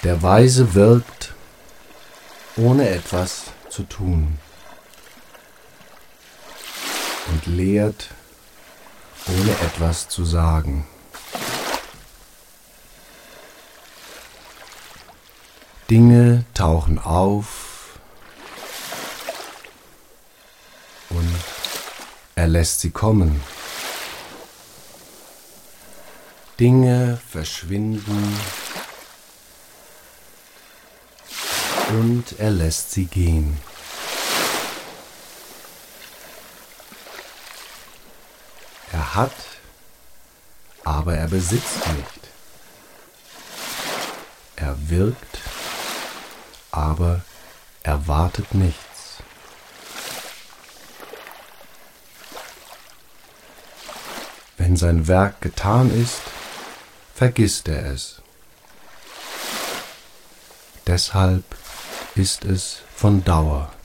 Der Weise wirkt, ohne etwas zu tun, und lehrt, ohne etwas zu sagen. Dinge tauchen auf und er lässt sie kommen. Dinge verschwinden und er lässt sie gehen. Er hat, aber er besitzt nicht. Er wirkt, aber er wartet nichts. Wenn sein Werk getan ist, vergisst er es. Deshalb ist es von Dauer.